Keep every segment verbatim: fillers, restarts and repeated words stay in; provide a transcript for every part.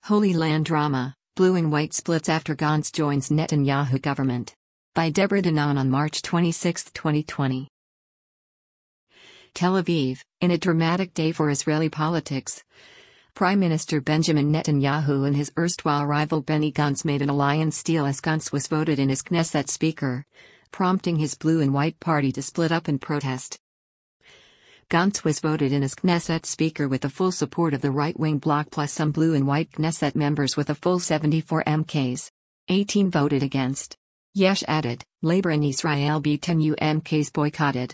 Holy Land Drama, Blue and White Splits After Gantz Joins Netanyahu Government. By Deborah Danon on March twenty-sixth, twenty twenty. Tel Aviv, in a dramatic day for Israeli politics. Prime Minister Benjamin Netanyahu and his erstwhile rival Benny Gantz made an alliance deal as Gantz was voted in as Knesset Speaker, prompting his Blue and White Party to split up in protest. Gantz was voted in as Knesset Speaker with the full support of the right-wing bloc plus some Blue and White Knesset members with a full seventy-four M Ks. eighteen voted against. Yesh added, Labor and Israel Beitenu M Ks boycotted.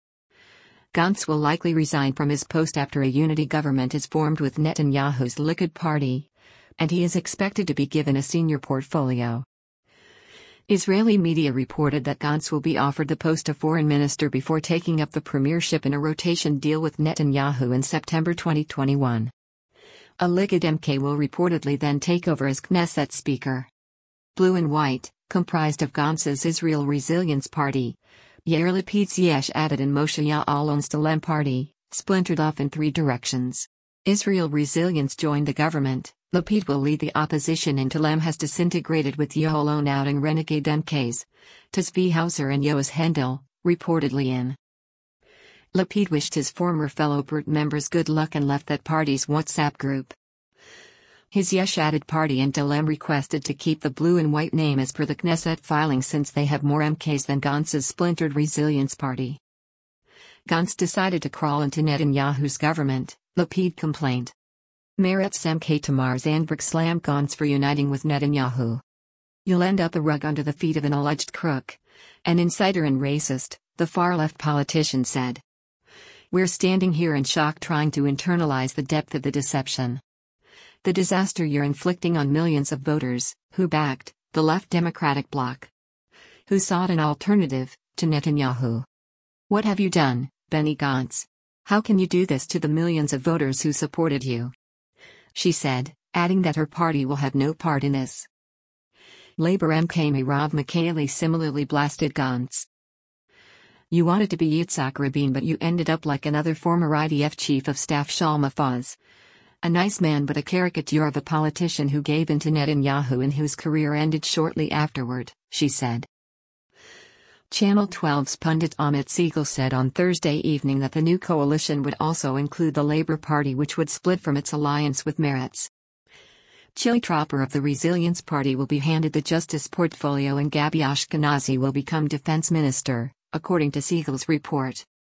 Gantz will likely resign from his post after a unity government is formed with Netanyahu's Likud party, and he is expected to be given a senior portfolio. Israeli media reported that Gantz will be offered the post of foreign minister before taking up the premiership in a rotation deal with Netanyahu in September twenty twenty-one. A Likud M K will reportedly then take over as Knesset Speaker. Blue and White, comprised of Gantz's Israel Resilience Party, Yair Lapid's Yesh Atid and Moshe Ya'alon's D'Lem party, splintered off in three directions. Israel Resilience joined the government, Lapid will lead the opposition and D'Lem has disintegrated with Ya'alon outing renegade M Ks, Tzvi Hauser and Yoaz Hendel, reportedly in. Lapid wished his former fellow Bert members good luck and left that party's WhatsApp group. His Yesh Atid party and D'Lem requested to keep the Blue and White name as per the Knesset filing since they have more M Ks than Gantz's splintered Resilience Party. Gantz decided to crawl into Netanyahu's government, Lapid complained. Meretz M K Tamar Zandberg slammed Gantz for uniting with Netanyahu. You'll end up the rug under the feet of an alleged crook, an insider and racist, the far-left politician said. We're standing here in shock trying to internalize the depth of the deception. The disaster you're inflicting on millions of voters, who backed the left Democratic bloc, who sought an alternative to Netanyahu. What have you done, Benny Gantz? How can you do this to the millions of voters who supported you? She said, adding that her party will have no part in this. Labor M K Merav Michaeli similarly blasted Gantz. You wanted to be Yitzhak Rabin but you ended up like another former I D F chief of staff Shaul Mofaz. A nice man but a caricature of a politician who gave in to Netanyahu and whose career ended shortly afterward, she said. Channel twelve's pundit Amit Siegel said on Thursday evening that the new coalition would also include the Labour Party which would split from its alliance with Meretz. Chili Tropper of the Resilience Party will be handed the justice portfolio and Gabi Ashkenazi will become defense minister, according to Siegel's report.